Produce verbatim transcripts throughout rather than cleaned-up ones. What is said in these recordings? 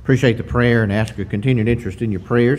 Appreciate the prayer and ask your continued interest in your prayers.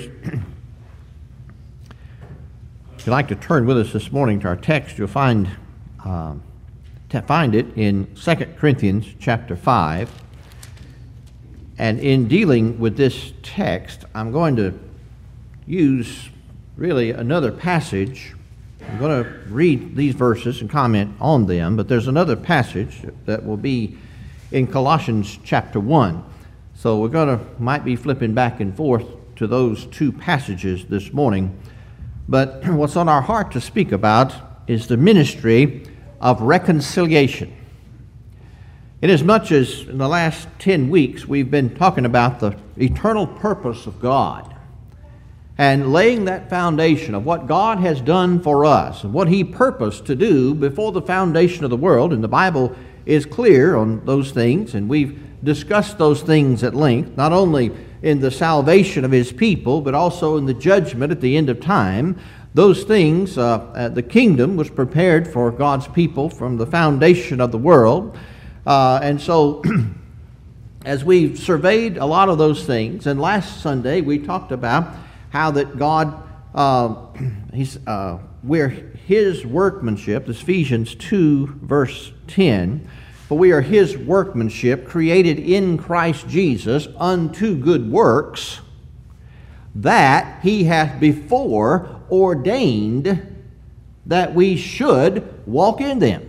If you'd like to turn with us this morning to our text, you'll find um, to find it in Second Corinthians chapter five. And in dealing with this text, I'm going to use really another passage. I'm going to read these verses and comment on them, but there's another passage that will be in Colossians chapter one. So we're going to, might be flipping back and forth to those two passages this morning. But what's on our heart to speak about is the ministry of reconciliation. Inasmuch as in the last ten weeks we've been talking about the eternal purpose of God and laying that foundation of what God has done for us and what He purposed to do before the foundation of the world, and the Bible is clear on those things, and we've discussed those things at length, not only in the salvation of His people, but also in the judgment at the end of time. Those things, uh, uh, the kingdom was prepared for God's people from the foundation of the world. Uh, and so, as we've surveyed a lot of those things, and last Sunday we talked about how that God, uh, he's, uh, we're His workmanship, Ephesians two, verse ten, for we are His workmanship, created in Christ Jesus unto good works, that He hath before ordained that we should walk in them.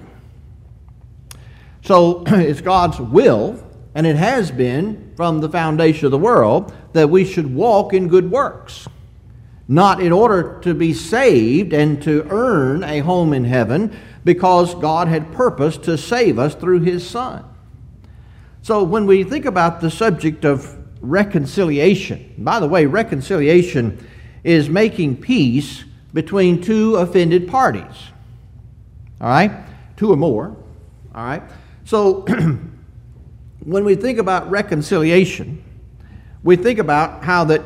So it's God's will, and it has been from the foundation of the world, that we should walk in good works. Not in order to be saved and to earn a home in heaven, because God had purposed to save us through His Son. So when we think about the subject of reconciliation, by the way, reconciliation is making peace between two offended parties. All right? Two or more. All right? So when we think about reconciliation, we think about how that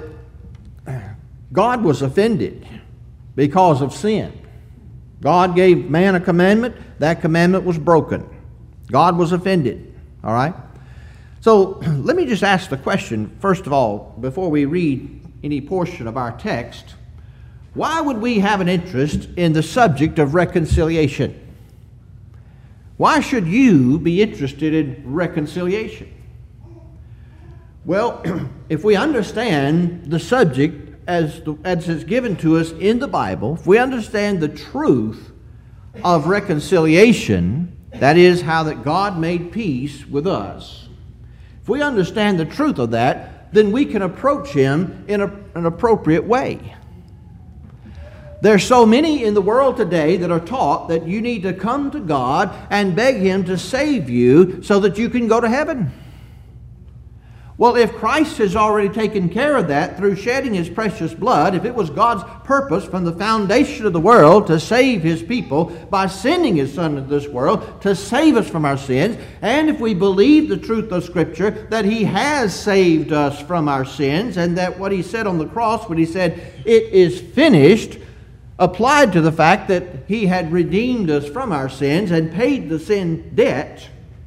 God was offended because of sin. God gave man a commandment. That commandment was broken. God was offended. All right? So let me just ask the question, first of all, before we read any portion of our text, why would we have an interest in the subject of reconciliation? Why should you be interested in reconciliation? Well, if we understand the subject as, the, as it's given to us in the Bible, if we understand the truth of reconciliation, that is how that God made peace with us, if we understand the truth of that, then we can approach Him in a, an appropriate way. There's so many in the world today that are taught that you need to come to God and beg Him to save you so that you can go to heaven. Well, if Christ has already taken care of that through shedding His precious blood, if it was God's purpose from the foundation of the world to save His people by sending His Son into this world to save us from our sins, and if we believe the truth of Scripture that He has saved us from our sins, and that what He said on the cross when He said, "It is finished," applied to the fact that He had redeemed us from our sins and paid the sin debt,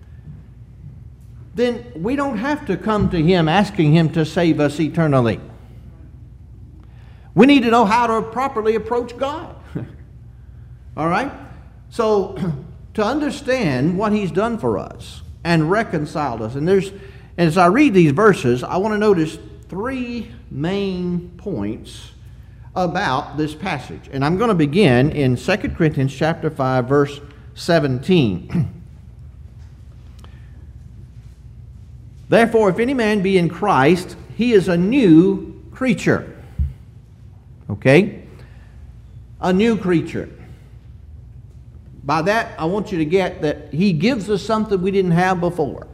then we don't have to come to Him asking Him to save us eternally. We need to know how to properly approach God. All right? So, to understand what He's done for us and reconciled us, and there's, and as I read these verses, I want to notice three main points about this passage. And I'm going to begin in Second Corinthians chapter five, verse seventeen. Therefore, if any man be in Christ, he is a new creature. Okay? A new creature. By that, I want you to get that He gives us something we didn't have before.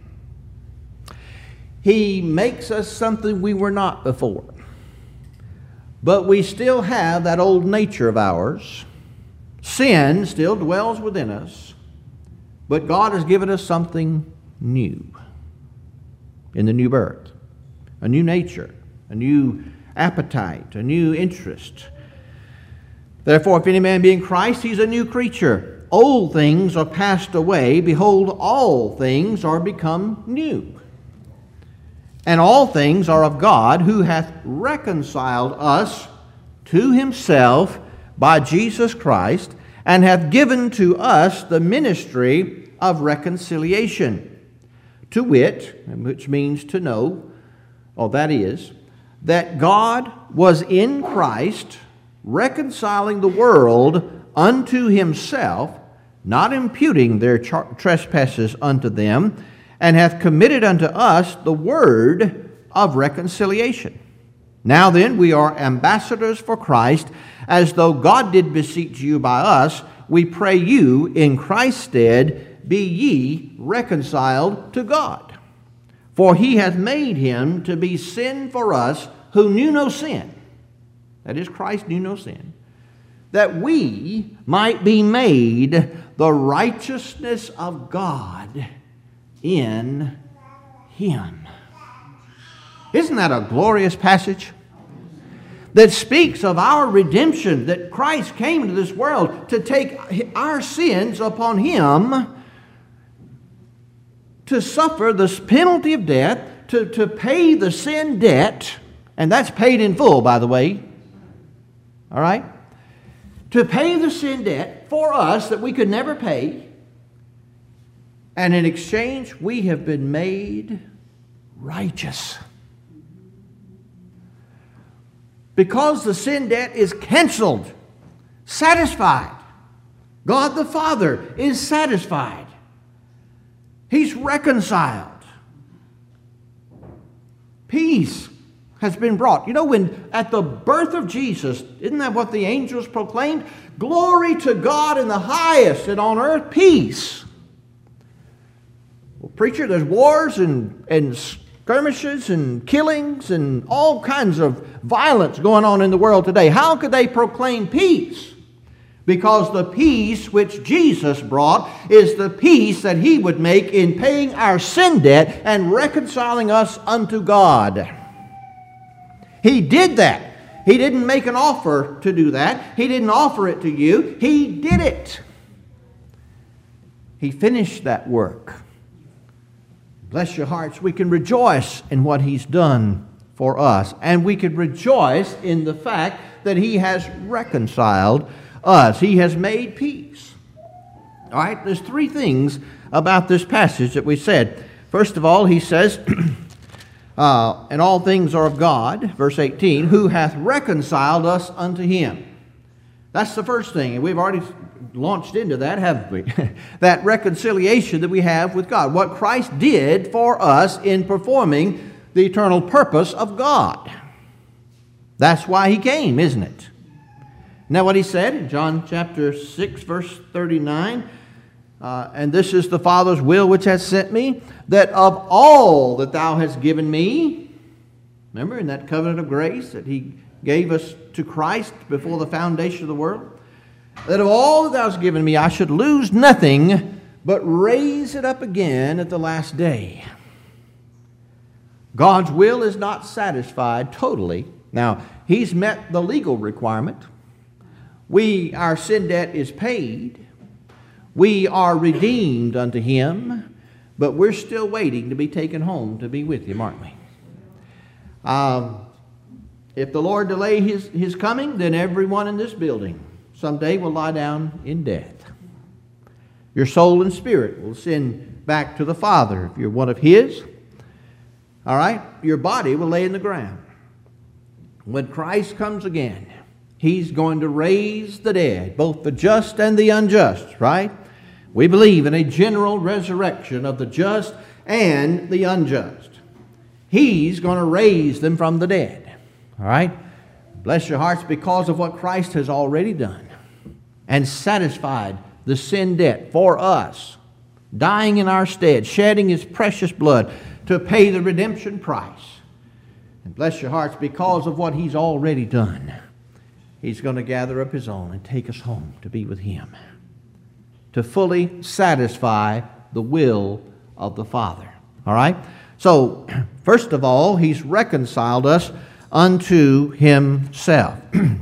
He makes us something we were not before. But we still have that old nature of ours. Sin still dwells within us. But God has given us something new in the new birth. A new nature, a new appetite, a new interest. Therefore, if any man be in Christ, he's a new creature. Old things are passed away. Behold, all things are become new. And all things are of God, who hath reconciled us to himself by Jesus Christ, and hath given to us the ministry of reconciliation, to wit, which means to know, or that is, that God was in Christ, reconciling the world unto himself, not imputing their trespasses unto them, and hath committed unto us the word of reconciliation. Now then, we are ambassadors for Christ, as though God did beseech you by us. We pray you, in Christ's stead, be ye reconciled to God. For he hath made him to be sin for us, who knew no sin. That is, Christ knew no sin. That we might be made the righteousness of God in him. Isn't that a glorious passage? That speaks of our redemption, that Christ came into this world to take our sins upon him, to suffer the penalty of death, to, to pay the sin debt, and that's paid in full, by the way. All right? To pay the sin debt for us that we could never pay. And in exchange, we have been made righteous. Because the sin debt is canceled, satisfied. God the Father is satisfied. He's reconciled. Peace has been brought. You know, when at the birth of Jesus, isn't that what the angels proclaimed? Glory to God in the highest, and on earth peace. Well, preacher, there's wars and, and skirmishes and killings and all kinds of violence going on in the world today. How could they proclaim peace? Because the peace which Jesus brought is the peace that he would make in paying our sin debt and reconciling us unto God. He did that. He didn't make an offer to do that. He didn't offer it to you. He did it. He finished that work. Bless your hearts. We can rejoice in what he's done for us. And we can rejoice in the fact that he has reconciled us. He has made peace. All right, there's three things about this passage that we said. First of all, he says, uh, and all things are of God, verse eighteen, who hath reconciled us unto him. That's the first thing, and we've already launched into that, haven't we? That reconciliation that we have with God. What Christ did for us in performing the eternal purpose of God. That's why he came, isn't it? Now what he said in John chapter six, verse thirty-nine, uh, and this is the Father's will which hath sent me, that of all that thou hast given me, remember in that covenant of grace that he gave us to Christ before the foundation of the world, that of all that thou hast given me, I should lose nothing, but raise it up again at the last day. God's will is not satisfied totally. Now, he's met the legal requirement. We, our sin debt is paid. We are redeemed unto him, but we're still waiting to be taken home to be with him, aren't we? Um, if the Lord delay his, his coming, then everyone in this building someday will lie down in death. Your soul and spirit will send back to the Father if you're one of his. All right? Your body will lay in the ground. When Christ comes again, he's going to raise the dead, both the just and the unjust, right? We believe in a general resurrection of the just and the unjust. He's going to raise them from the dead. All right? Bless your hearts, because of what Christ has already done and satisfied the sin debt for us, dying in our stead, shedding his precious blood to pay the redemption price. And bless your hearts, because of what he's already done, he's going to gather up his own and take us home to be with him, to fully satisfy the will of the Father. All right? So, first of all, he's reconciled us unto himself.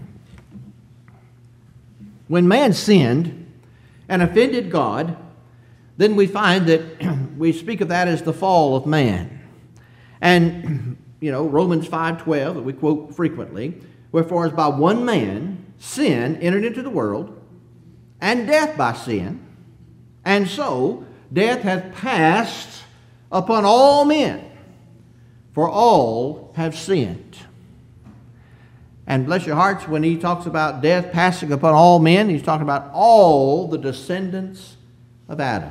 When man sinned and offended God, then we find that we speak of that as the fall of man. And, you know, Romans five twelve that we quote frequently, wherefore as by one man sin entered into the world, and death by sin, and so death hath passed upon all men, for all have sinned. And bless your hearts, when he talks about death passing upon all men, he's talking about all the descendants of Adam.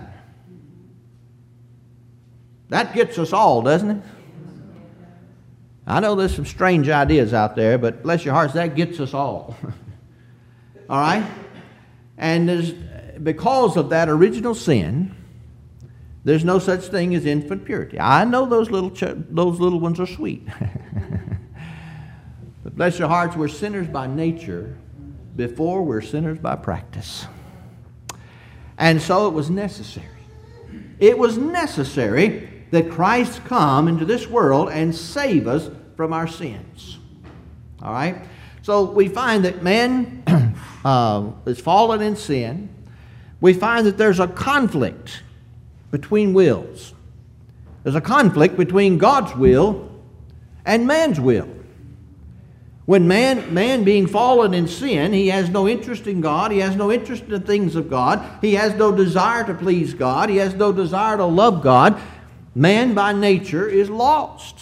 That gets us all, doesn't it? I know there's some strange ideas out there, but bless your hearts, that gets us all. All right? And there's, because of that original sin, there's no such thing as infant purity. I know those little ch- those little ones are sweet. But bless your hearts, we're sinners by nature before we're sinners by practice. And so it was necessary. It was necessary that Christ come into this world and save us from our sins. All right? So we find that man uh, is fallen in sin. We find that there's a conflict between wills. There's a conflict between God's will and man's will. When man, man being fallen in sin, he has no interest in God. He has no interest in the things of God. He has no desire to please God. He has no desire to love God. Man by nature is lost.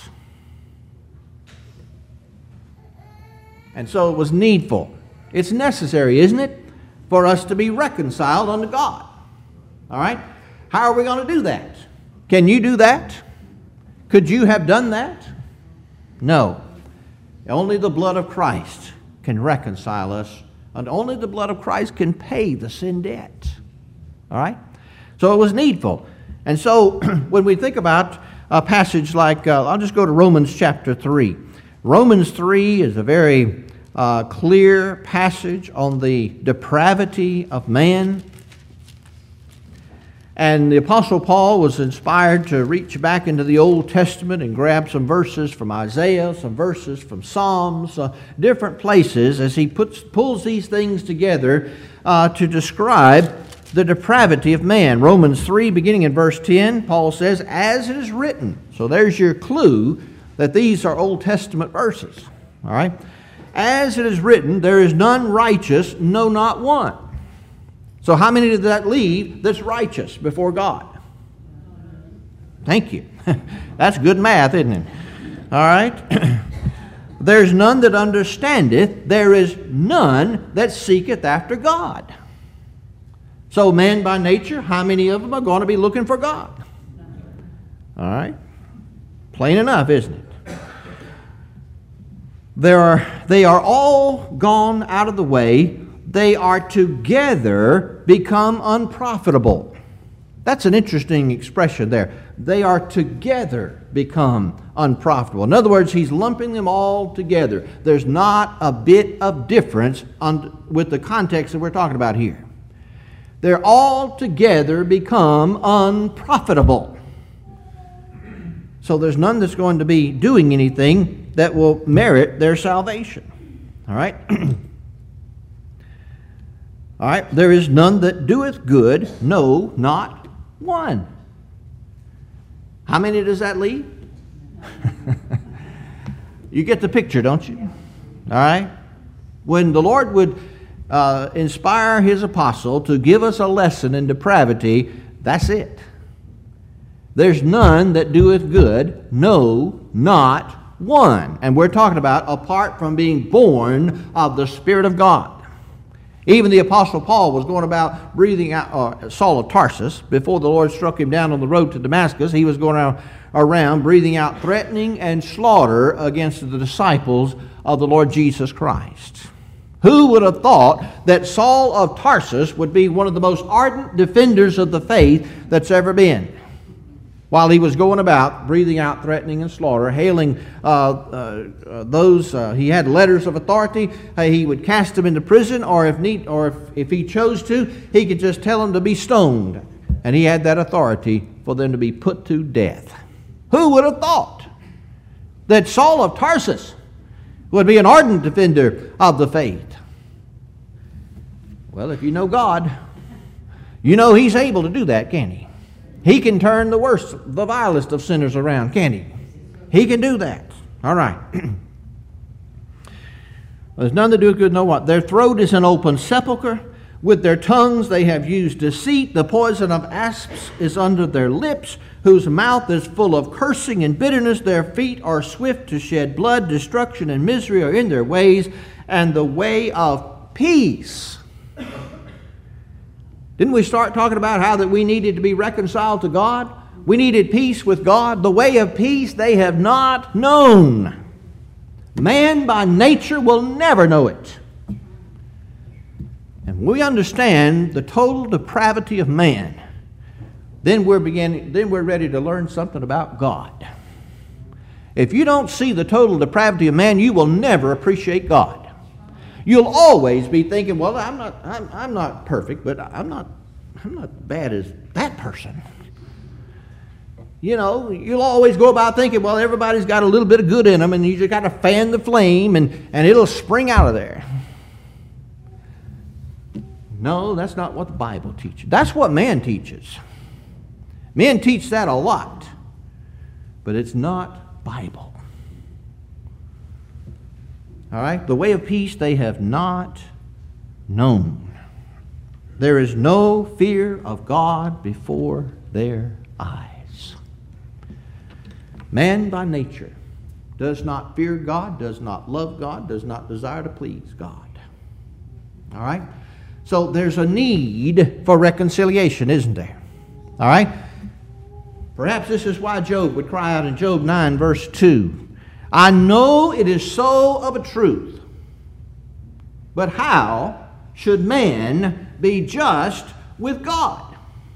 And so it was needful. It's necessary, isn't it, for us to be reconciled unto God. All right? How are we going to do that? Can you do that? Could you have done that? No. Only the blood of Christ can reconcile us, and only the blood of Christ can pay the sin debt. All right? So it was needful. And so when we think about a passage like, uh, I'll just go to Romans chapter three. Romans three is a very uh, clear passage on the depravity of man. And the Apostle Paul was inspired to reach back into the Old Testament and grab some verses from Isaiah, some verses from Psalms, uh, different places as he puts pulls these things together uh, to describe the depravity of man. Romans three, beginning in verse ten, Paul says, as it is written. So there's your clue that these are Old Testament verses. All right? As it is written, there is none righteous, no, not one. So how many did that leave that's righteous before God? Thank you. That's good math, isn't it? All right? There's none that understandeth. There is none that seeketh after God. So man by nature, how many of them are going to be looking for God? All right? Plain enough, isn't it? There are, they are all gone out of the way. They are together become unprofitable. That's an interesting expression there. They are together become unprofitable. In other words, he's lumping them all together. There's not a bit of difference on, with the context that we're talking about here. They're all together become unprofitable. So there's none that's going to be doing anything that will merit their salvation. All right? All right, there is none that doeth good, no, not one. How many does that leave? You get the picture, don't you? All right? When the Lord would uh, inspire His apostle to give us a lesson in depravity, that's it. There's none that doeth good, no, not one. And we're talking about apart from being born of the Spirit of God. Even the Apostle Paul was going about breathing out, uh, Saul of Tarsus, before the Lord struck him down on the road to Damascus, he was going around, around breathing out threatening and slaughter against the disciples of the Lord Jesus Christ. Who would have thought that Saul of Tarsus would be one of the most ardent defenders of the faith that's ever been? While he was going about breathing out threatening and slaughter, hailing uh, uh, uh, those, uh, he had letters of authority. Uh, he would cast them into prison, or if need, or if, if he chose to, he could just tell them to be stoned, and he had that authority for them to be put to death. Who would have thought that Saul of Tarsus would be an ardent defender of the faith? Well, if you know God, you know He's able to do that, can't He? He can turn the worst, the vilest of sinners around, can't He? He can do that. All right. There's none that do good, no what? Their throat is an open sepulchre. With their tongues they have used deceit. The poison of asps is under their lips, whose mouth is full of cursing and bitterness. Their feet are swift to shed blood. Destruction and misery are in their ways, and the way of peace. Didn't we start talking about how that we needed to be reconciled to God? We needed peace with God. The way of peace they have not known. Man by nature will never know it. And when we understand the total depravity of man, then we're beginning, then we're ready to learn something about God. If you don't see the total depravity of man, you will never appreciate God. You'll always be thinking, well, I'm not I'm, I'm not perfect, but I'm not I'm not bad as that person. You know, you'll always go about thinking, well, everybody's got a little bit of good in them, and you just got to fan the flame, and, and it'll spring out of there. No, that's not what the Bible teaches. That's what man teaches. Men teach that a lot, but it's not Bible. All right? The way of peace they have not known. There is no fear of God before their eyes. Man by nature does not fear God, does not love God, does not desire to please God. All right? So there's a need for reconciliation, isn't there? All right? Perhaps this is why Job would cry out in Job nine, verse two, I know it is so of a truth, but how should man be just with God?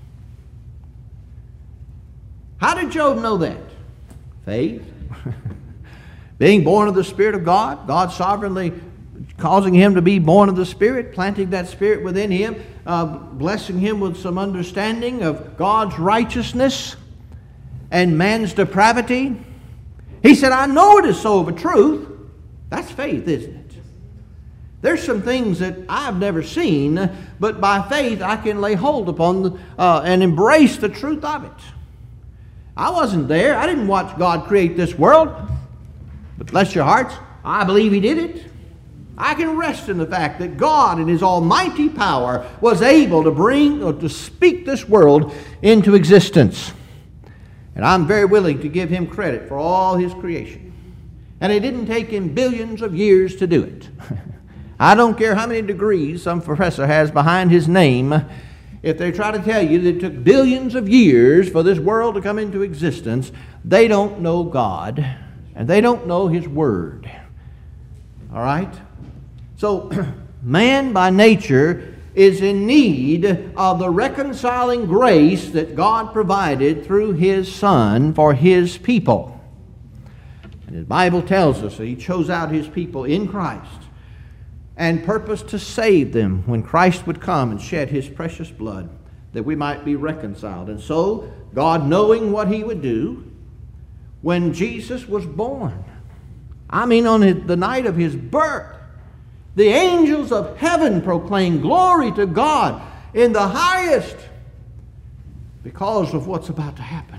How did Job know that? Faith. Being born of the Spirit of God, God sovereignly causing him to be born of the Spirit, planting that Spirit within him, uh, blessing him with some understanding of God's righteousness and man's depravity. He said, I know it is so of a truth. That's faith, isn't it? There's some things that I've never seen, but by faith I can lay hold upon the, uh, and embrace the truth of it. I wasn't there. I didn't watch God create this world. But bless your hearts, I believe He did it. I can rest in the fact that God in His almighty power was able to bring or to speak this world into existence. And I'm very willing to give Him credit for all His creation. And it didn't take Him billions of years to do it. I don't care how many degrees some professor has behind his name. If they try to tell you that it took billions of years for this world to come into existence, they don't know God, and they don't know His Word. All right? So, man by nature is in need of the reconciling grace that God provided through His Son for His people. And the Bible tells us that He chose out His people in Christ and purposed to save them when Christ would come and shed His precious blood, that we might be reconciled. And so, God, knowing what He would do, when Jesus was born, I mean on the night of His birth, the angels of heaven proclaim glory to God in the highest because of what's about to happen.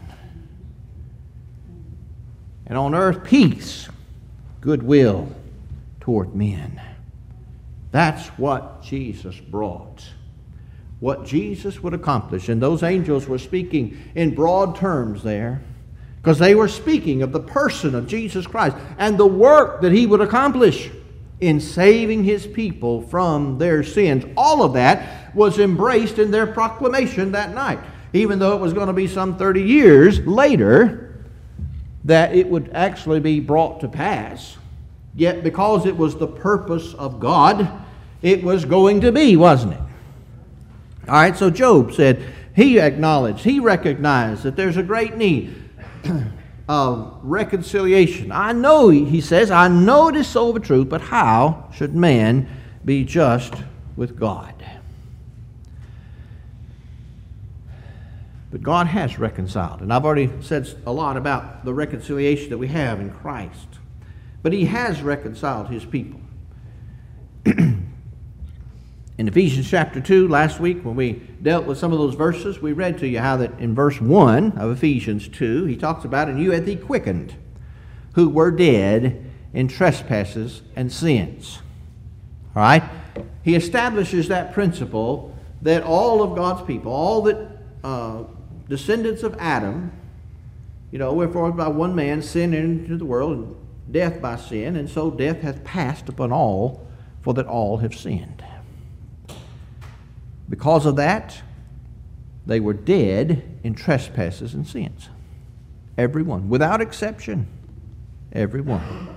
And on earth, peace, goodwill toward men. That's what Jesus brought. What Jesus would accomplish. And those angels were speaking in broad terms there, because they were speaking of the person of Jesus Christ and the work that He would accomplish in saving His people from their sins. All of that was embraced in their proclamation that night, even though it was going to be some thirty years later that it would actually be brought to pass. Yet because it was the purpose of God, it was going to be, wasn't it? All right, so Job said he acknowledged, he recognized that there's a great need of reconciliation. I know, he says, I know it is so of a truth, but how should man be just with God? But God has reconciled. And I've already said a lot about the reconciliation that we have in Christ. But He has reconciled His people. In Ephesians chapter two, last week when we dealt with some of those verses, we read to you how that in verse one of Ephesians two, he talks about, and you hath He quickened who were dead in trespasses and sins. All right? He establishes that principle that all of God's people, all that uh, descendants of Adam, you know, wherefore by one man sin entered the world, and death by sin, and so death hath passed upon all, for that all have sinned. Because of that, they were dead in trespasses and sins. Every one, without exception. Every one.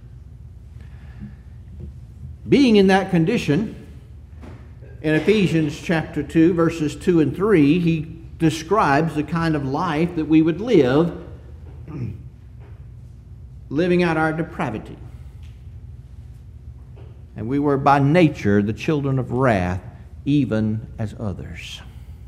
Being in that condition, in Ephesians chapter two, verses two and three, he describes the kind of life that we would live, living out our depravity. And we were by nature the children of wrath, even as others.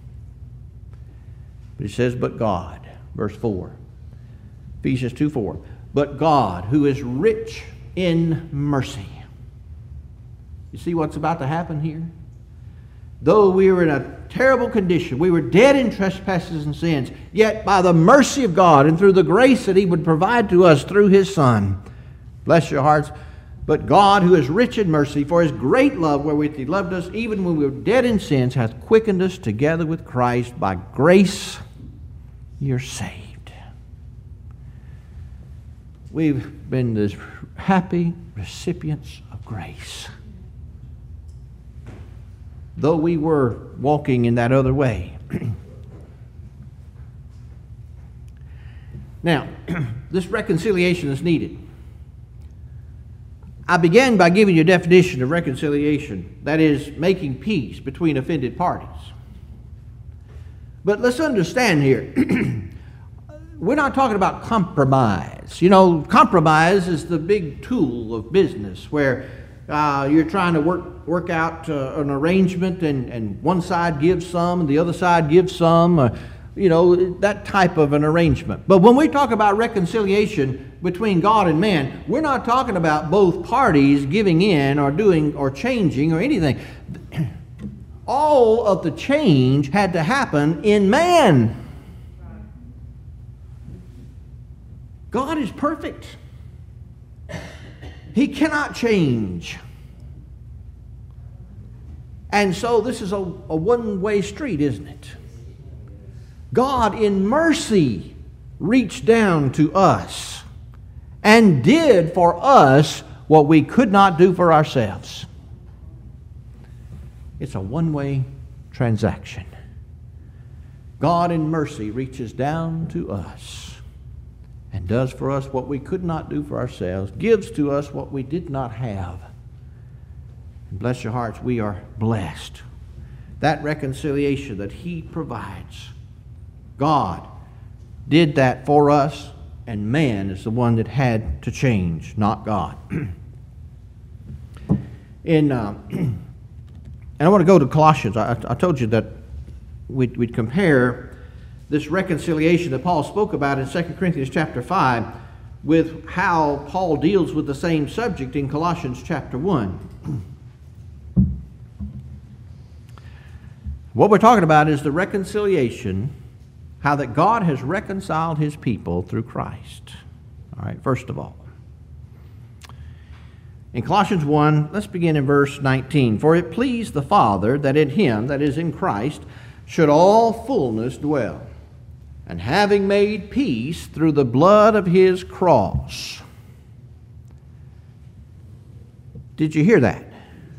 But he says, but God, verse four, Ephesians two four, but God, who is rich in mercy. You see what's about to happen here? Though we were in a terrible condition, we were dead in trespasses and sins, yet by the mercy of God and through the grace that he would provide to us through his Son, bless your hearts, but God, who is rich in mercy, for his great love wherewith he loved us, even when we were dead in sins, hath quickened us together with Christ. By grace you're saved. We've been the happy recipients of grace. Though we were walking in that other way. Now, this reconciliation is needed. I began by giving you a definition of reconciliation. That is, making peace between offended parties. But let's understand here, we're not talking about compromise. You know, compromise is the big tool of business where uh, you're trying to work work out uh, an arrangement and, and one side gives some and the other side gives some. Uh, you know, that type of an arrangement. But when we talk about reconciliation between God and man, we're not talking about both parties giving in or doing or changing or anything. All of the change had to happen in man. God is perfect. He cannot change. And so this is a, a one-way street, isn't it? God in mercy reached down to us and did for us what we could not do for ourselves. It's a one-way transaction. God in mercy reaches down to us and does for us what we could not do for ourselves, gives to us what we did not have. And bless your hearts, we are blessed. That reconciliation that he provides, God did that for us, and man is the one that had to change, not God. In uh, and I want to go to Colossians. I, I told you that we'd, we'd compare this reconciliation that Paul spoke about in Second Corinthians chapter five with how Paul deals with the same subject in Colossians chapter one. What we're talking about is the reconciliation, how that God has reconciled his people through Christ. All right, first of all. In Colossians one, let's begin in verse nineteen. For it pleased the Father that in him, that is in Christ, should all fullness dwell, and having made peace through the blood of his cross. Did you hear that?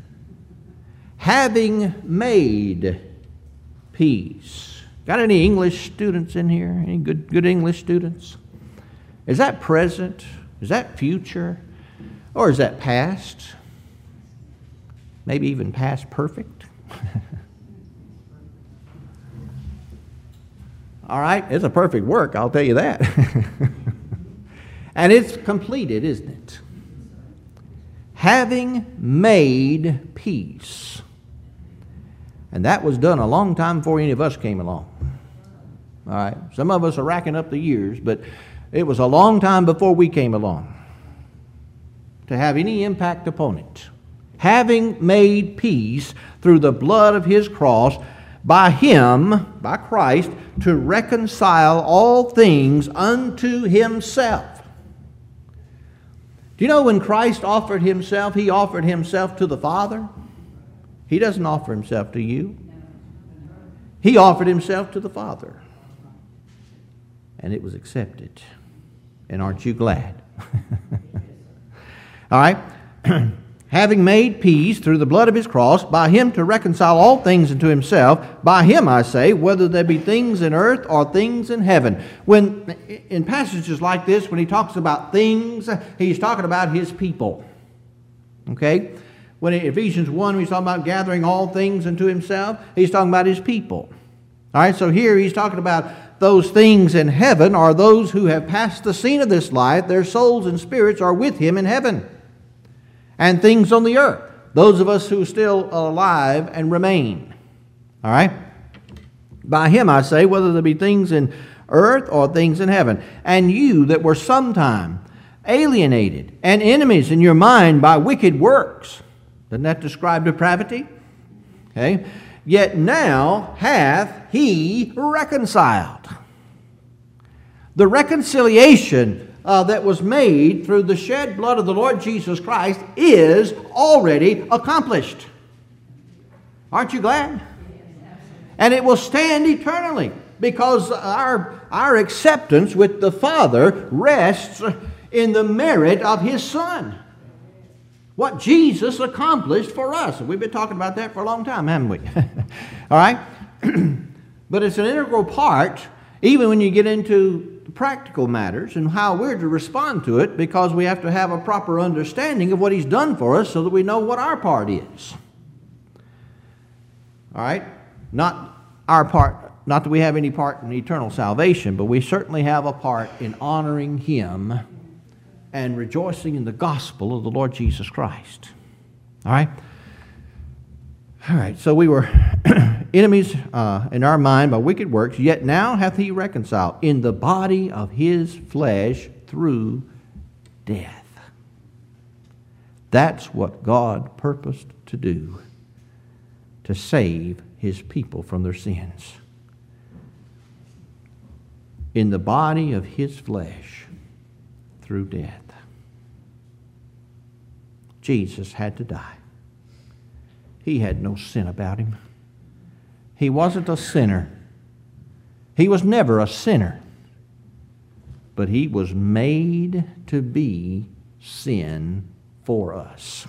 Having made peace. Got any English students in here? Any good, good English students? Is that present? Is that future? Or is that past? Maybe even past perfect? All right, it's a perfect work, I'll tell you that. And it's completed, isn't it? Having made peace. And that was done a long time before any of us came along. All right, some of us are racking up the years, but it was a long time before we came along to have any impact upon it. Having made peace through the blood of his cross, by him, by Christ, to reconcile all things unto himself. Do you know when Christ offered himself, he offered himself to the Father? He doesn't offer himself to you. He offered himself to the Father. And it was accepted. And aren't you glad? All right. Having made peace through the blood of his cross, by him to reconcile all things unto himself, by him, I say, whether there be things in earth or things in heaven. When in passages like this, when he talks about things, he's talking about his people. Okay? When in Ephesians one, he's talking about gathering all things unto himself, he's talking about his people. All right, so here he's talking about those things in heaven are those who have passed the scene of this life. Their souls and spirits are with him in heaven. And things on the earth, those of us who are still alive and remain. All right? By him, I say, whether there be things in earth or things in heaven. And you that were sometime alienated and enemies in your mind by wicked works. Doesn't that describe depravity? Okay. Yet now hath he reconciled. The reconciliation Uh, that was made through the shed blood of the Lord Jesus Christ is already accomplished. Aren't you glad? And it will stand eternally because our, our acceptance with the Father rests in the merit of his Son. What Jesus accomplished for us. We've been talking about that for a long time, haven't we? All right? But it's an integral part, even when you get into practical matters and how we're to respond to it, because we have to have a proper understanding of what he's done for us so that we know what our part is. All right? Not our part, not that we have any part in eternal salvation, but we certainly have a part in honoring him and rejoicing in the gospel of the Lord Jesus Christ. All right? All right, so we were enemies uh, in our mind by wicked works, yet now hath he reconciled in the body of his flesh through death. That's what God purposed to do, to save his people from their sins. In the body of his flesh through death. Jesus had to die. He had no sin about him. He wasn't a sinner. He was never a sinner. But he was made to be sin for us.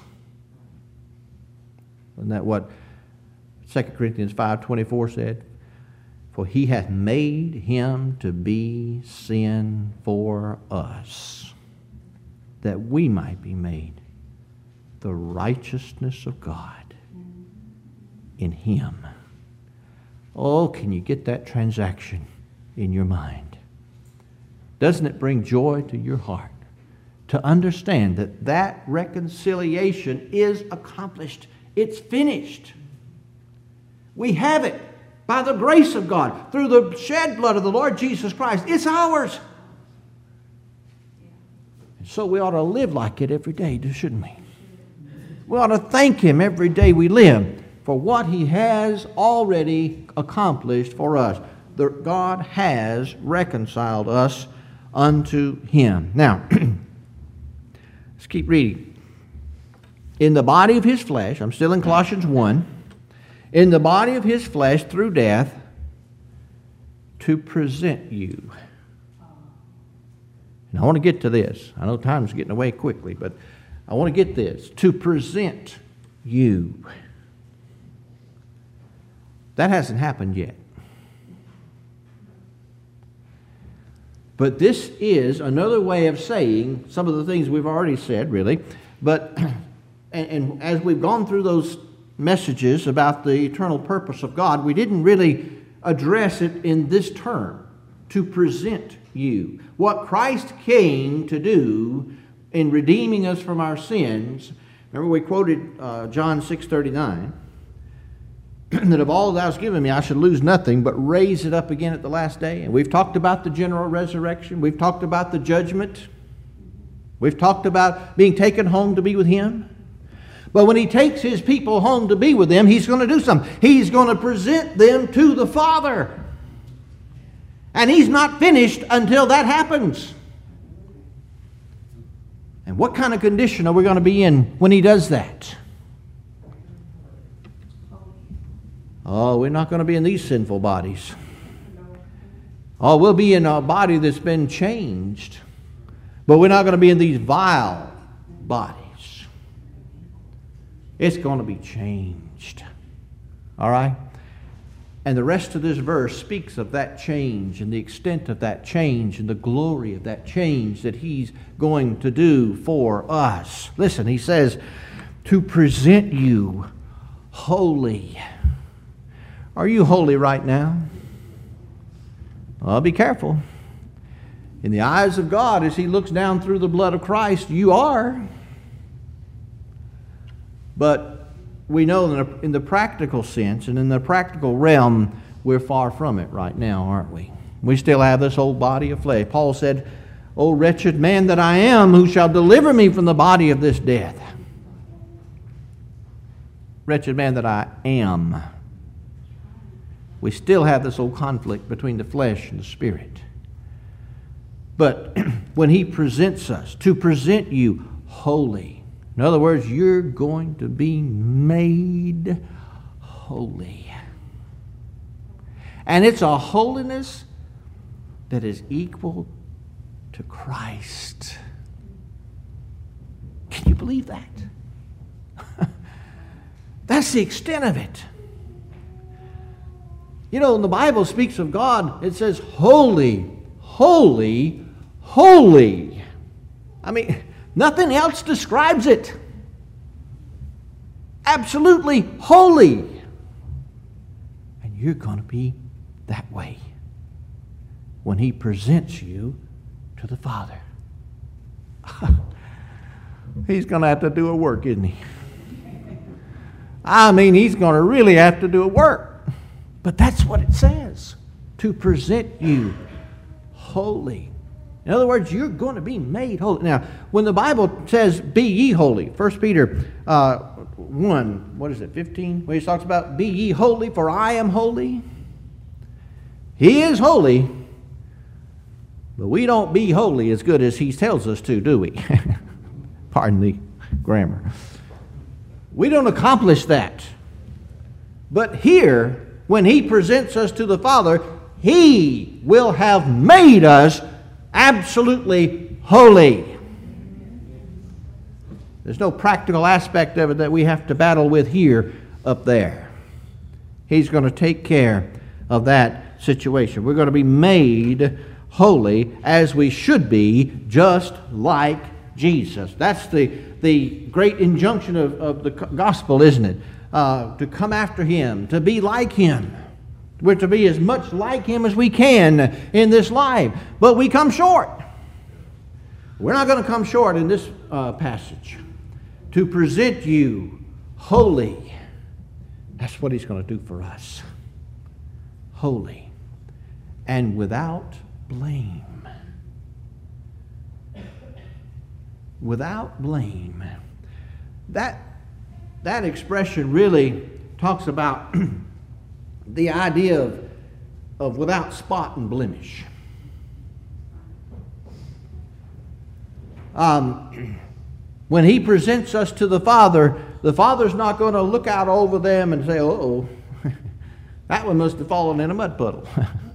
Isn't that what Second Corinthians five twenty-four said? For he hath made him to be sin for us, that we might be made the righteousness of God in him. Oh, can you get that transaction in your mind? Doesn't it bring joy to your heart to understand that that reconciliation is accomplished? It's finished. We have it by the grace of God through the shed blood of the Lord Jesus Christ. It's ours. And so we ought to live like it every day, shouldn't we? We ought to thank him every day we live for what he has already accomplished for us. The, God has reconciled us unto him. Now, let's keep reading. In the body of his flesh, I'm still in Colossians one, in the body of his flesh through death, to present you. And I want to get to this. I know time's getting away quickly, but I want to get this. To present you. That hasn't happened yet. But this is another way of saying some of the things we've already said, really. But and, and as we've gone through those messages about the eternal purpose of God, we didn't really address it in this term, to present you. What Christ came to do in redeeming us from our sins. Remember we quoted uh, John six thirty-nine. That of all thou hast given me, I should lose nothing, but raise it up again at the last day. And we've talked about the general resurrection. We've talked about the judgment. We've talked about being taken home to be with him. But when he takes his people home to be with them, he's going to do something. He's going to present them to the Father. And he's not finished until that happens. And what kind of condition are we going to be in when He does that? Oh, we're not going to be in these sinful bodies. Oh, we'll be in a body that's been changed. But we're not going to be in these vile bodies. It's going to be changed. All right? And the rest of this verse speaks of that change and the extent of that change and the glory of that change that He's going to do for us. Listen, He says, to present you holy. Are you holy right now? Well, be careful. In the eyes of God, as He looks down through the blood of Christ, you are. But we know in the, in the practical sense and in the practical realm, we're far from it right now, aren't we? We still have this old body of flesh. Paul said, O wretched man that I am, who shall deliver me from the body of this death? Wretched man that I am. We still have this old conflict between the flesh and the spirit. But when He presents us, to present you holy. In other words, you're going to be made holy. And it's a holiness that is equal to Christ. Can you believe that? That's the extent of it. You know, when the Bible speaks of God, it says, holy, holy, holy. I mean, nothing else describes it. Absolutely holy. And you're going to be that way when He presents you to the Father. He's going to have to do a work, isn't He? I mean, He's going to really have to do a work. But that's what it says, to present you holy. In other words, you're going to be made holy. Now, when the Bible says, be ye holy, First Peter uh, one, what is it, fifteen, where he talks about, be ye holy, for I am holy. He is holy, but we don't be holy as good as He tells us to, do we? Pardon the grammar. We don't accomplish that. But here, when He presents us to the Father, He will have made us absolutely holy. There's no practical aspect of it that we have to battle with here up there. He's going to take care of that situation. We're going to be made holy as we should be, just like Jesus. That's the, the great injunction of, of the gospel, isn't it? Uh, to come after Him, to be like Him. We're to be as much like Him as we can in this life. But we come short. We're not going to come short in this uh, passage. To present you holy. That's what He's going to do for us. Holy. And without blame. Without blame. That That expression really talks about the idea of, of without spot and blemish. Um, when He presents us to the Father, the Father's not going to look out over them and say, uh-oh, that one must have fallen in a mud puddle.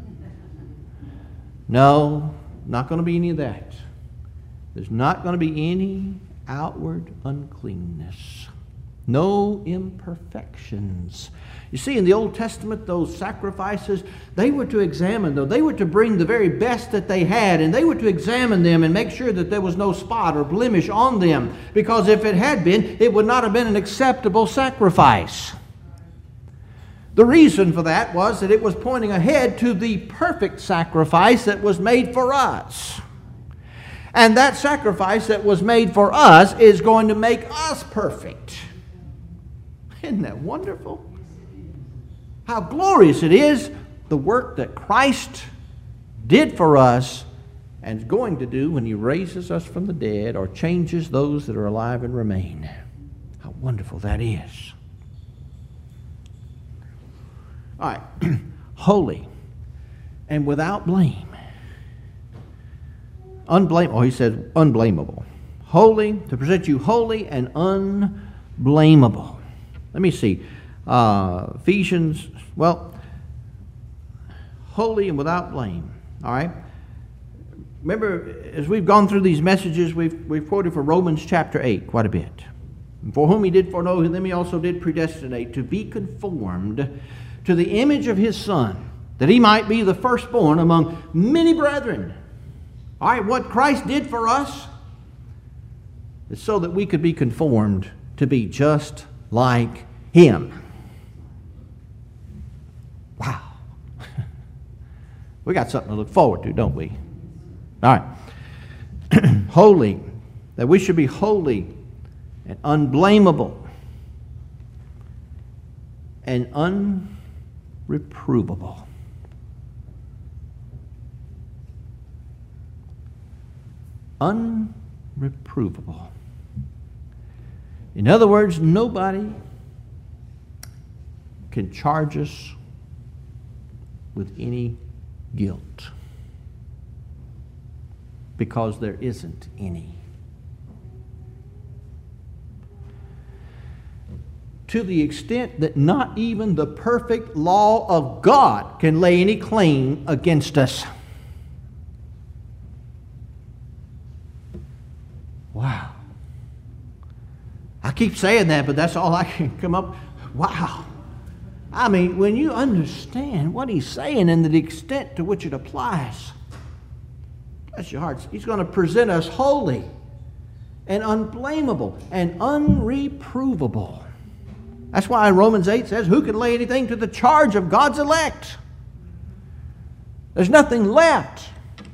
No, not going to be any of that. There's not going to be any outward uncleanness. No imperfections. You see, in the Old Testament, those sacrifices, they were to examine them. They were to bring the very best that they had, and they were to examine them and make sure that there was no spot or blemish on them. Because if it had been, it would not have been an acceptable sacrifice. The reason for that was that it was pointing ahead to the perfect sacrifice that was made for us. And that sacrifice that was made for us is going to make us perfect. Isn't that wonderful? How glorious it is, the work that Christ did for us and is going to do when He raises us from the dead or changes those that are alive and remain. How wonderful that is. All right. Holy and without blame. Unblame. Oh, he said unblameable. Holy, to present you holy and unblameable. Let me see. Uh, Ephesians, well, holy and without blame. All right? Remember, as we've gone through these messages, we've, we've quoted for Romans chapter eight quite a bit. For whom he did foreknow, them he also did predestinate to be conformed to the image of his Son, that he might be the firstborn among many brethren. All right, what Christ did for us is so that we could be conformed to be just like him. Wow. We got something to look forward to, don't we? All right. Holy, that we should be holy and unblameable and unreprovable. Unreprovable. In other words, nobody can charge us with any guilt, because there isn't any. To the extent that not even the perfect law of God can lay any claim against us. Wow. I keep saying that, but that's all I can come up. Wow. I mean, when you understand what he's saying and the extent to which it applies, bless your hearts, he's going to present us holy and unblameable and unreprovable. That's why Romans eight says, who can lay anything to the charge of God's elect? There's nothing left,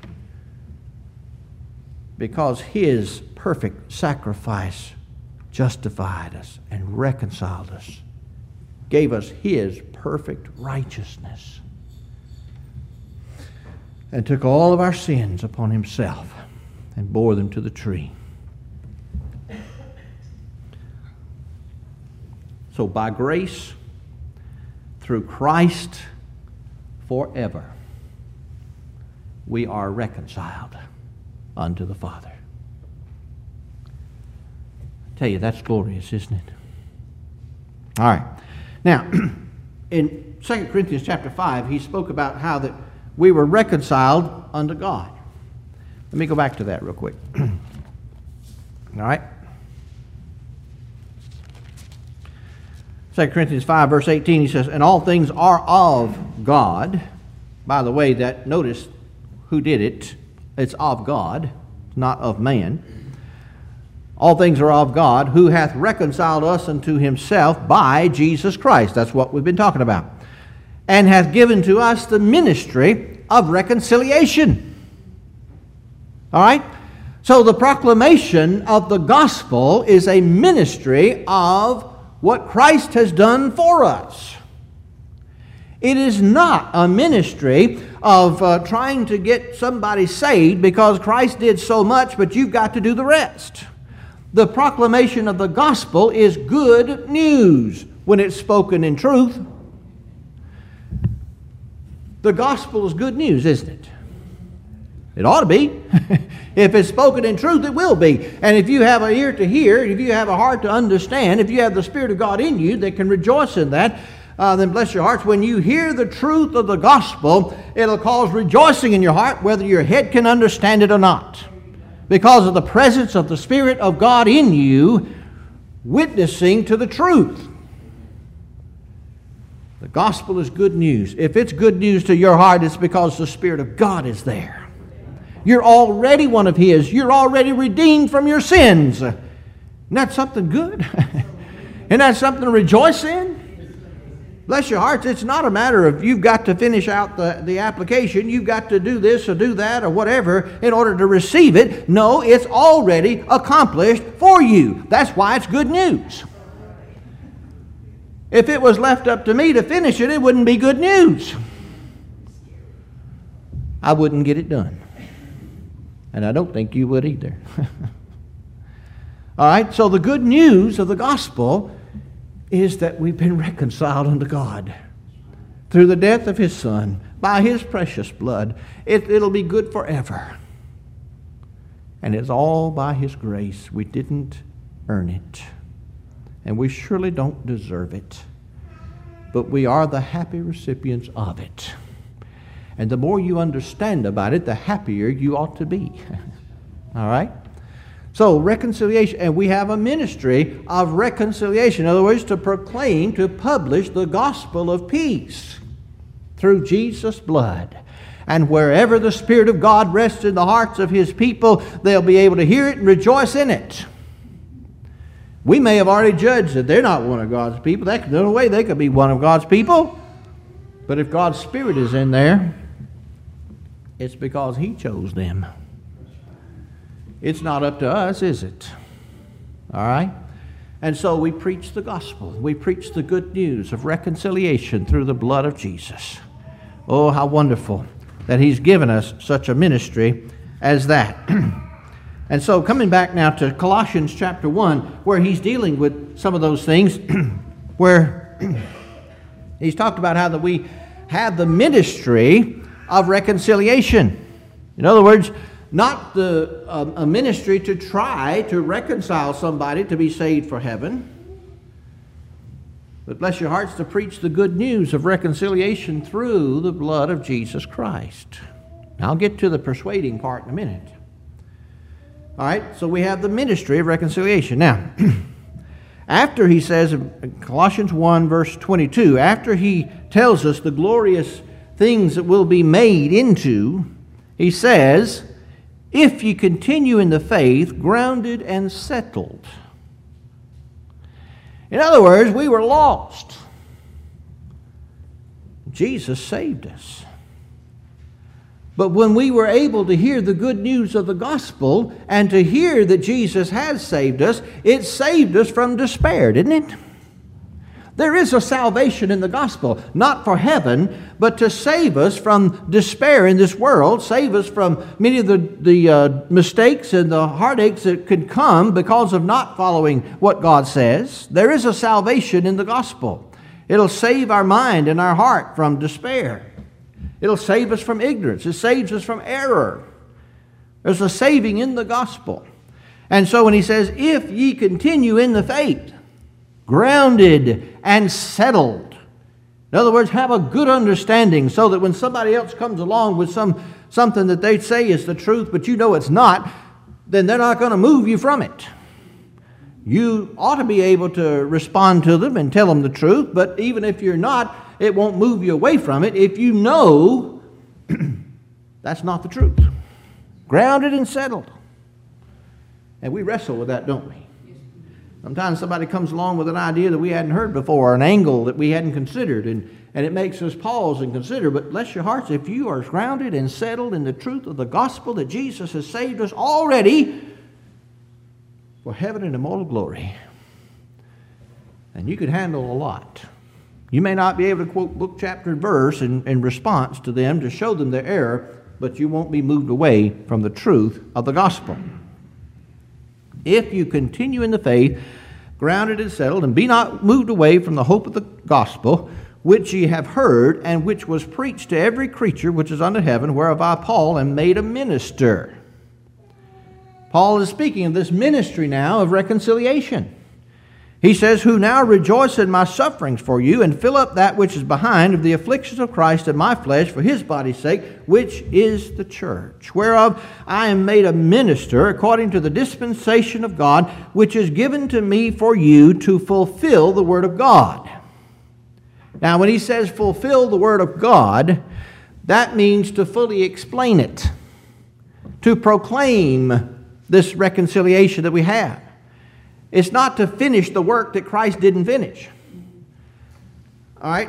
because his perfect sacrifice justified us and reconciled us, gave us his perfect righteousness, and took all of our sins upon himself and bore them to the tree. So by grace, through Christ, forever, we are reconciled unto the Father. I tell you, that's glorious, isn't it? All right. Now, in Second Corinthians chapter five, he spoke about how that we were reconciled unto God. Let me go back to that real quick. All right. Second Corinthians five, verse eighteen, he says, and all things are of God. By the way, that notice who did it. It's of God, not of man. All things are of God, who hath reconciled us unto himself by Jesus Christ. That's what we've been talking about. And hath given to us the ministry of reconciliation. All right? So the proclamation of the gospel is a ministry of what Christ has done for us. It is not a ministry of uh, trying to get somebody saved because Christ did so much, but you've got to do the rest. The proclamation of the gospel is good news when it's spoken in truth. The gospel is good news, isn't it? It ought to be. If it's spoken in truth, it will be. And if you have an ear to hear, if you have a heart to understand, if you have the Spirit of God in you that can rejoice in that, uh, then bless your hearts. When you hear the truth of the gospel, it'll cause rejoicing in your heart, whether your head can understand it or not, because of the presence of the Spirit of God in you, witnessing to the truth. The gospel is good news. If it's good news to your heart, it's because the Spirit of God is there. You're already one of his. You're already redeemed from your sins. Isn't that something good? Isn't that something to rejoice in? Bless your hearts. It's not a matter of you've got to finish out the, the application. You've got to do this or do that or whatever in order to receive it. No, it's already accomplished for you. That's why it's good news. If it was left up to me to finish it, it wouldn't be good news. I wouldn't get it done. And I don't think you would either. All right, so the good news of the gospel is that we've been reconciled unto God through the death of his Son, by his precious blood. It, it'll be good forever. And it's all by His grace. We didn't earn it. And we surely don't deserve it. But we are the happy recipients of it. And the more you understand about it, the happier you ought to be. All right? So, reconciliation. And we have a ministry of reconciliation. In other words, to proclaim, to publish the gospel of peace through Jesus' blood. And wherever the Spirit of God rests in the hearts of His people, they'll be able to hear it and rejoice in it. We may have already judged that they're not one of God's people. There's no way they could be one of God's people. But if God's Spirit is in there, it's because He chose them. It's not up to us, is it? All right? And so we preach the gospel. We preach the good news of reconciliation through the blood of Jesus. Oh, how wonderful that He's given us such a ministry as that. And so coming back now to Colossians chapter one, where he's dealing with some of those things, where he's talked about how that we have the ministry of reconciliation. In other words, not the um, a ministry to try to reconcile somebody to be saved for heaven, but bless your hearts, to preach the good news of reconciliation through the blood of Jesus Christ. Now, I'll get to the persuading part in a minute. All right, so we have the ministry of reconciliation. Now, after he says in Colossians one, verse twenty-two, after he tells us the glorious things that will be made into, he says, if you continue in the faith, grounded and settled. In other words, we were lost. Jesus saved us. But when we were able to hear the good news of the gospel and to hear that Jesus has saved us, it saved us from despair, didn't it? There is a salvation in the gospel, not for heaven, but to save us from despair in this world, save us from many of the, the uh, mistakes and the heartaches that could come because of not following what God says. There is a salvation in the gospel. It'll save our mind and our heart from despair. It'll save us from ignorance. It saves us from error. There's a saving in the gospel. And so when he says, if ye continue in the faith, grounded and settled. In other words, have a good understanding so that when somebody else comes along with some something that they say is the truth, but you know it's not, then they're not going to move you from it. You ought to be able to respond to them and tell them the truth, but even if you're not, it won't move you away from it if you know that's not the truth. Grounded and settled. And we wrestle with that, don't we? Sometimes somebody comes along with an idea that we hadn't heard before, or an angle that we hadn't considered, and, and it makes us pause and consider. But bless your hearts, if you are grounded and settled in the truth of the gospel that Jesus has saved us already for heaven and immortal glory, and you could handle a lot. You may not be able to quote book, chapter, and verse in, in response to them to show them their error, but you won't be moved away from the truth of the gospel. If you continue in the faith, grounded and settled, and be not moved away from the hope of the gospel, which ye have heard, and which was preached to every creature which is under heaven, whereof I, Paul, am made a minister. Paul is speaking of this ministry now of reconciliation. He says, who now rejoice in my sufferings for you, and fill up that which is behind of the afflictions of Christ in my flesh for his body's sake, which is the church, whereof I am made a minister according to the dispensation of God, which is given to me for you to fulfill the word of God. Now, when he says fulfill the word of God, that means to fully explain it, to proclaim this reconciliation that we have. It's not to finish the work that Christ didn't finish. All right?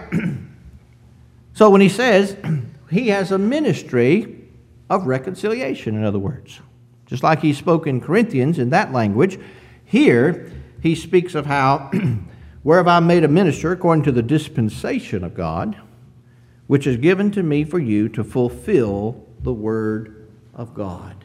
So when he says he has a ministry of reconciliation, in other words, just like he spoke in Corinthians in that language, here he speaks of how, whereof I made a minister according to the dispensation of God, which is given to me for you to fulfill the word of God,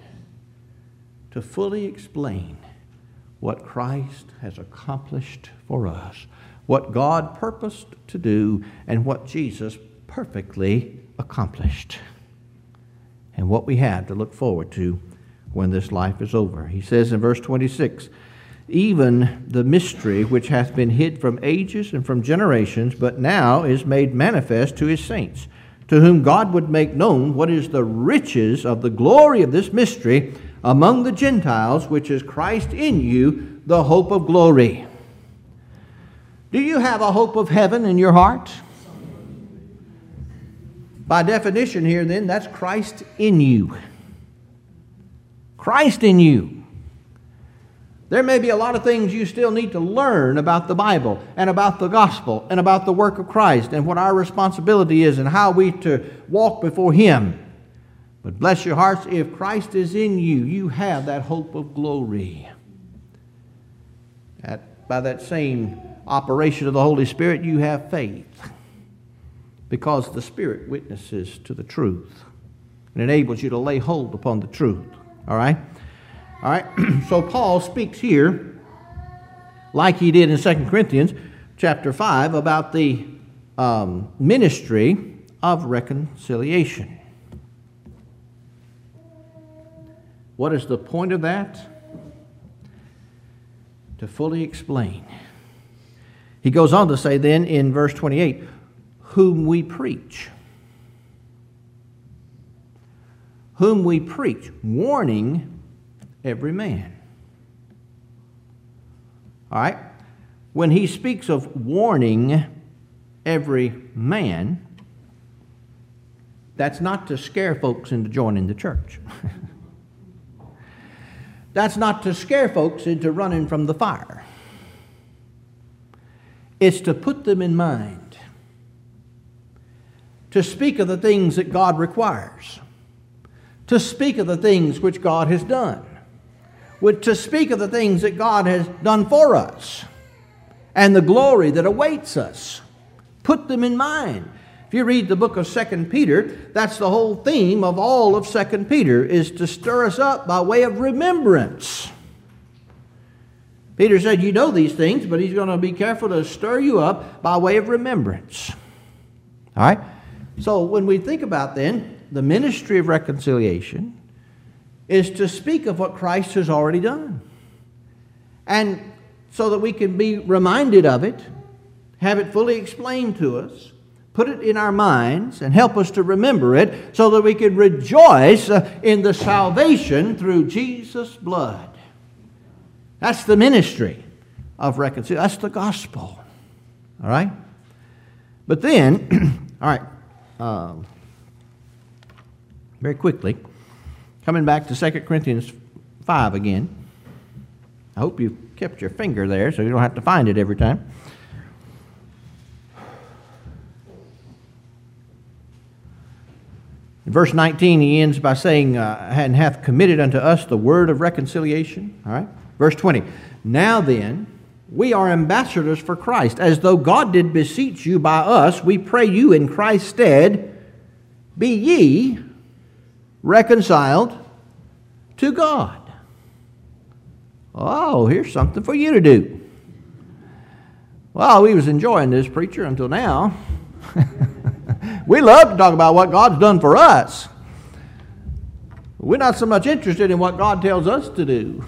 to fully explain what Christ has accomplished for us, what God purposed to do, and what Jesus perfectly accomplished, and what we have to look forward to when this life is over. He says in verse twenty-six, even the mystery which hath been hid from ages and from generations, but now is made manifest to his saints, to whom God would make known what is the riches of the glory of this mystery among the Gentiles, which is Christ in you, the hope of glory. Do you have a hope of heaven in your heart? By definition here, then, that's Christ in you. Christ in you. There may be a lot of things you still need to learn about the Bible and about the gospel and about the work of Christ and what our responsibility is and how we to walk before Him. But bless your hearts, if Christ is in you, you have that hope of glory. At, by that same operation of the Holy Spirit, you have faith, because the Spirit witnesses to the truth and enables you to lay hold upon the truth. All right? All right? So Paul speaks here, like he did in Second Corinthians chapter five, about the um, ministry of reconciliation. What is the point of that? To fully explain. He goes on to say then in verse twenty-eight, whom we preach. Whom we preach, warning every man. All right? When he speaks of warning every man, that's not to scare folks into joining the church. That's not to scare folks into running from the fire. It's to put them in mind. To speak of the things that God requires. To speak of the things which God has done. To speak of the things that God has done for us. And the glory that awaits us. Put them in mind. If you read the book of Second Peter, that's the whole theme of all of Second Peter, is to stir us up by way of remembrance. Peter said, you know these things, but he's going to be careful to stir you up by way of remembrance. All right? So when we think about then, the ministry of reconciliation is to speak of what Christ has already done. And so that we can be reminded of it, have it fully explained to us, put it in our minds, and help us to remember it so that we can rejoice in the salvation through Jesus' blood. That's the ministry of reconciliation. That's the gospel. All right? But then, all right, um, very quickly, coming back to Second Corinthians five again. I hope you kept your finger there so you don't have to find it every time. In verse nineteen, he ends by saying, uh, and hath committed unto us the word of reconciliation. All right? Verse twenty, now then, we are ambassadors for Christ, as though God did beseech you by us, we pray you in Christ's stead, be ye reconciled to God. Oh, here's something for you to do. Well, we was enjoying this, preacher, until now. We love to talk about what God's done for us. We're not so much interested in what God tells us to do.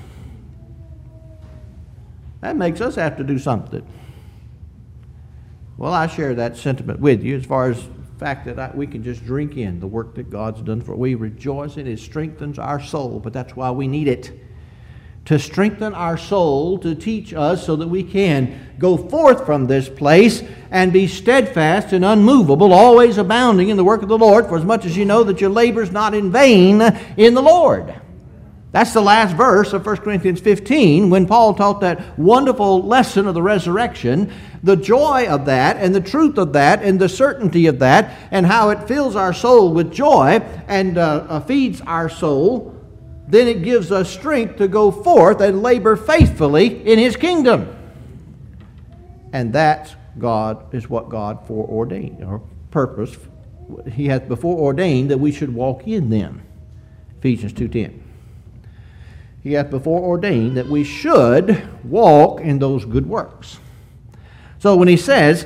That makes us have to do something. Well, I share that sentiment with you as far as the fact that I, we can just drink in the work that God's done for us. We rejoice in it. It strengthens our soul, but that's why we need it. To strengthen our soul, to teach us so that we can go forth from this place and be steadfast and unmovable, always abounding in the work of the Lord, for as much as you know that your labor is not in vain in the Lord. That's the last verse of First Corinthians fifteen, when Paul taught that wonderful lesson of the resurrection, the joy of that and the truth of that and the certainty of that, and how it fills our soul with joy and uh, feeds our soul. Then it gives us strength to go forth and labor faithfully in His kingdom. And that, God, is what God foreordained, or purpose. He hath before ordained that we should walk in them. Ephesians two ten. He hath before ordained that we should walk in those good works. So when he says,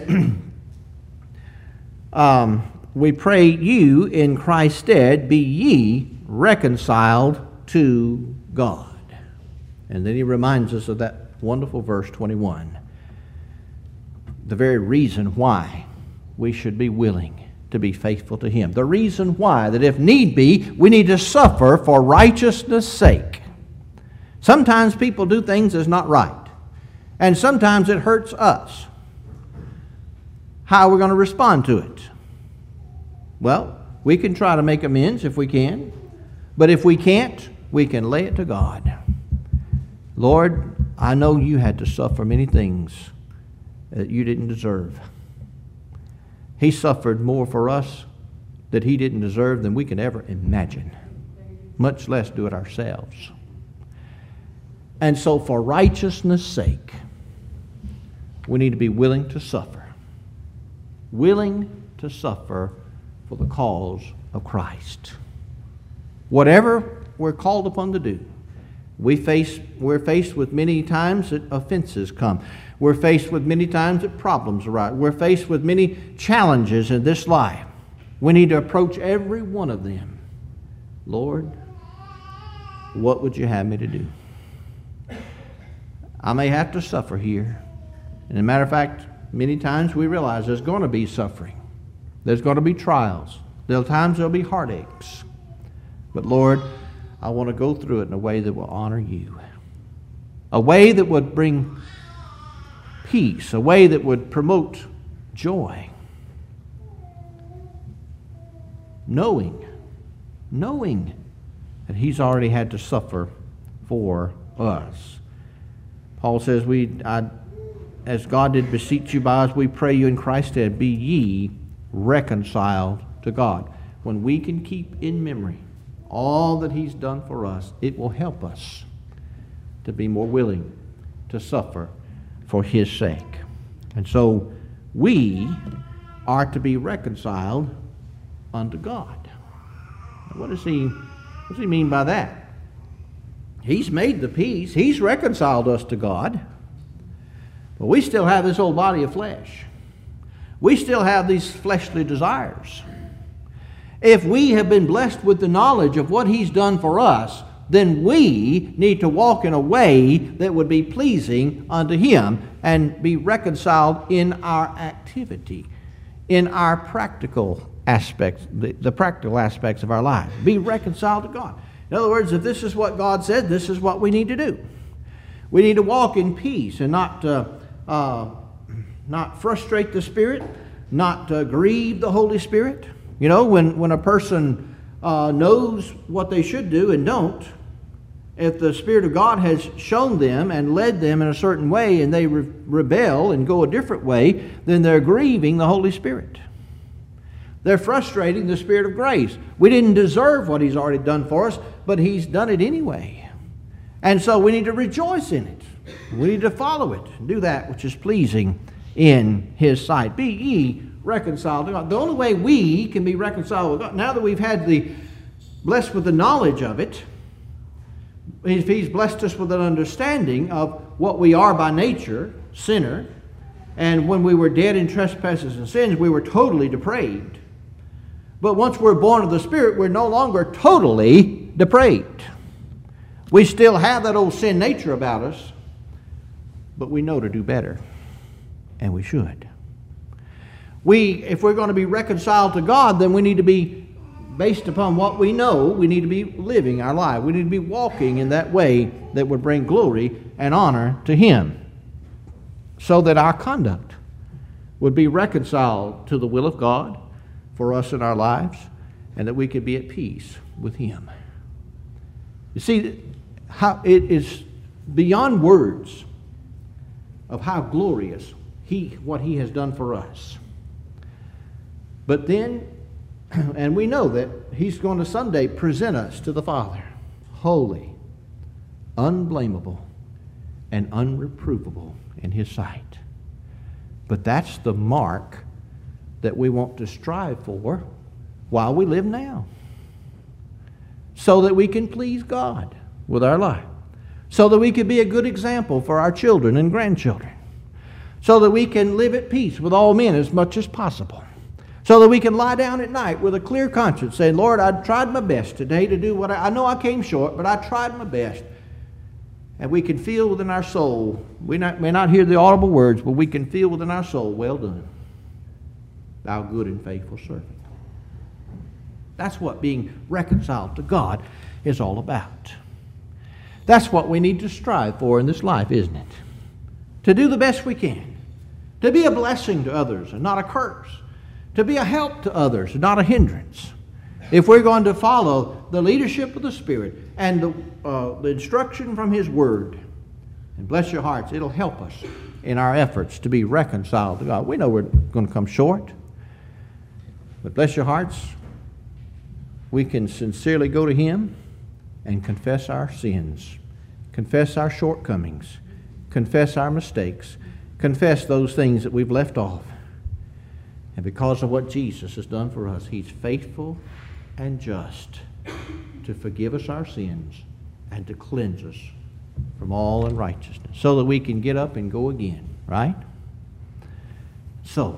um, we pray you in Christ's stead, be ye reconciled to God. And then he reminds us of that wonderful verse twenty-one. The very reason why we should be willing to be faithful to him. The reason why, that if need be, we need to suffer for righteousness' sake. Sometimes people do things that's not right. And sometimes it hurts us. How are we going to respond to it? Well, we can try to make amends if we can. But if we can't, we can lay it to God. Lord, I know you had to suffer many things that you didn't deserve. He suffered more for us that he didn't deserve than we can ever imagine, much less do it ourselves. And so for righteousness' sake, we need to be willing to suffer. Willing to suffer for the cause of Christ. Whatever we're called upon to do, we face, we're faced with many times that offenses come. We're faced with many times that problems arise. We're faced with many challenges in this life. We need to approach every one of them. Lord, what would you have me to do? I may have to suffer here. And as a matter of fact, many times we realize there's going to be suffering. There's going to be trials. There'll times there'll be heartaches. But Lord, I want to go through it in a way that will honor you. A way that would bring peace. A way that would promote joy. Knowing, knowing that he's already had to suffer for us. Paul says, "We, I, as God did beseech you by us, we pray you in Christ's stead, be ye reconciled to God." When we can keep in memory all that he's done for us, it will help us to be more willing to suffer for his sake. And so we are to be reconciled unto God. Now, what does he, what does he mean by that? He's made the peace. He's reconciled us to God. But we still have this old body of flesh. We still have these fleshly desires. If we have been blessed with the knowledge of what he's done for us, then we need to walk in a way that would be pleasing unto him and be reconciled in our activity, in our practical aspects, the, the practical aspects of our life. Be reconciled to God. In other words, if this is what God said, this is what we need to do. We need to walk in peace and not uh, uh, not frustrate the Spirit, not uh, grieve the Holy Spirit. You know, when, when a person uh, knows what they should do and don't, if the Spirit of God has shown them and led them in a certain way and they re- rebel and go a different way, then they're grieving the Holy Spirit. They're frustrating the Spirit of grace. We didn't deserve what he's already done for us, but he's done it anyway. And so we need to rejoice in it. We need to follow it and do that which is pleasing in his sight. Be ye reconciled to God. The only way we can be reconciled with God, now that we've had the blessed with the knowledge of it, if he's blessed us with an understanding of what we are by nature, sinner, and when we were dead in trespasses and sins, we were totally depraved. But once we're born of the Spirit, we're no longer totally depraved. We still have that old sin nature about us, but we know to do better, and we should. We, if we're going to be reconciled to God, then we need to be based upon what we know. We need to be living our life. We need to be walking in that way that would bring glory and honor to him, so that our conduct would be reconciled to the will of God for us in our lives, and that we could be at peace with him. You see, how it is beyond words of how glorious he, what he has done for us. But then, and we know that he's going to someday present us to the Father, holy, unblameable, and unreprovable in his sight. But that's the mark that we want to strive for while we live now, so that we can please God with our life, so that we can be a good example for our children and grandchildren, so that we can live at peace with all men as much as possible, So that we can lie down at night with a clear conscience, saying, Lord, I tried my best today to do what I, I know I came short, but I tried my best. And we can feel within our soul, we not, may not hear the audible words, but we can feel within our soul, well done, thou good and faithful servant. That's what being reconciled to God is all about. That's what we need to strive for in this life, isn't it? To do the best we can. To be a blessing to others and not a curse. To be a help to others and not a hindrance. If we're going to follow the leadership of the Spirit and the, uh, the instruction from His Word, and bless your hearts, it'll help us in our efforts to be reconciled to God. We know we're going to come short, but bless your hearts, we can sincerely go to Him and confess our sins, confess our shortcomings, confess our mistakes, confess those things that we've left off. And because of what Jesus has done for us, He's faithful and just to forgive us our sins and to cleanse us from all unrighteousness so that we can get up and go again, right? So,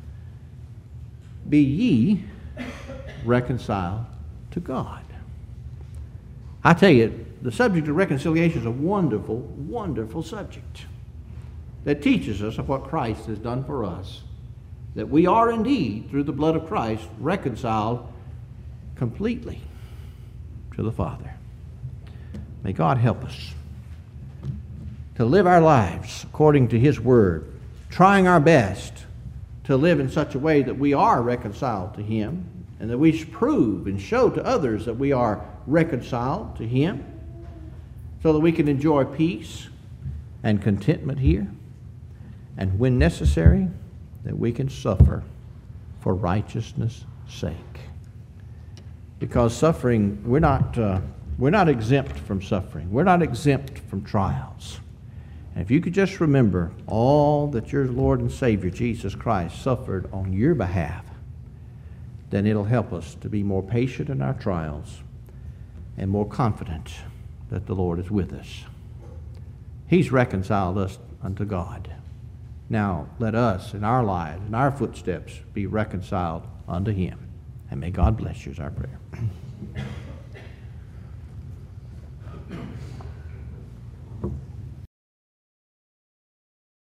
be ye reconciled to God. I tell you, the subject of reconciliation is a wonderful, wonderful subject that teaches us of what Christ has done for us, that we are indeed, through the blood of Christ, reconciled completely to the Father. May God help us to live our lives according to His Word, trying our best to live in such a way that we are reconciled to Him and that we prove and show to others that we are reconciled to Him so that we can enjoy peace and contentment here, and when necessary, that we can suffer for righteousness' sake. Because suffering, we're not, uh, we're not exempt from suffering. We're not exempt from trials. And if you could just remember all that your Lord and Savior Jesus Christ suffered on your behalf, then it'll help us to be more patient in our trials and more confident that the Lord is with us. He's reconciled us unto God. Now let us in our lives, in our footsteps, be reconciled unto Him. And may God bless you is our prayer.